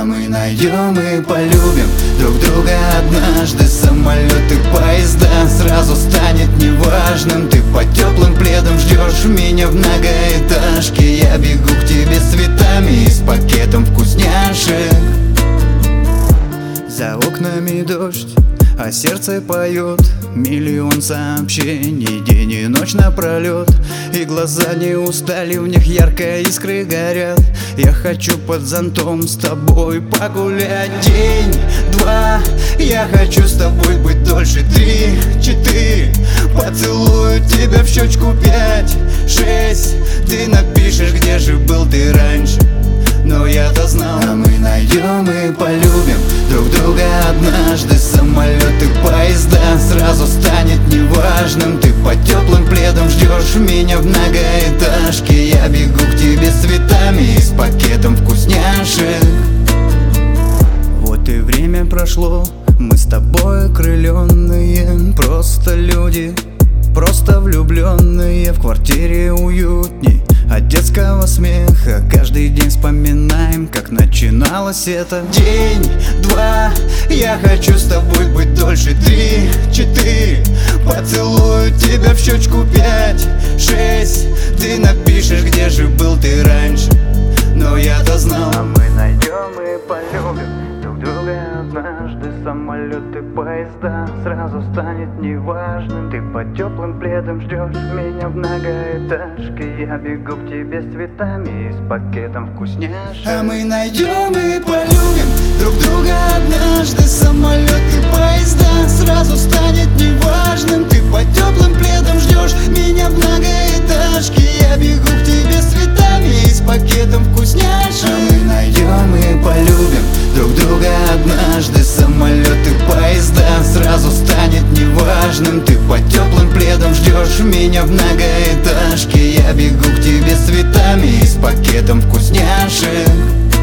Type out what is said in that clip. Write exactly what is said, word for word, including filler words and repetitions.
мы найдем и полюбим друг друга однажды. Самолеты, поезда, сразу станет неважным. Ты под теплым пледом ждешь меня в многоэтажке. Я бегу к тебе с цветами и с пакетом вкусняшек. За окнами дождь, а сердце поет миллион сообщений день и ночь напролет. И глаза не устали, в них ярко искры горят. Я хочу под зонтом с тобой погулять. День, два, я хочу с тобой быть дольше. Три, четыре, поцелую тебя в щечку. Пять, шесть, ты напишешь, где же был ты раньше. Но я-то знал, а мы найдем и полюбим друг друга однажды. Самолеты, поезда, сразу станет неважным. Ты под теплым пледом ждешь меня в многоэтажке. Я бегу к тебе с цветами и с пакетом вкусняшек. Вот и время прошло, мы с тобой окрыленные. Просто люди, просто влюбленные. В квартире уютней от детского смеха. Каждый день вспоминаем, как начиналось это. День, два, я хочу с тобой быть дольше. Три, четыре, поцелую тебя в щечку. Пять, шесть, ты напишешь, где же был ты раньше. Но я-то знал, а мы найдем и полюбим друг друга однажды. Самолеты, поезда, сразу станет неважным. Ты под теплым пледом ждешь меня в многоэтажке. Я бегу к тебе с цветами и с пакетом вкусняшек. а мы найдем и полюбим друг друга однажды. Самолеты, поезда, сразу станет неважным. Ты под теплым пледом ждешь меня в многоэтажке. Я бегу к тебе с цветами и с пакетом вкусняшек. А мы найдем и полюбим друг друга однажды. Самолеты, поезда, сразу станет неважным. Ты под теплым пледом ждешь меня в многоэтажке. Я бегу к тебе с цветами и с пакетом вкусняшек.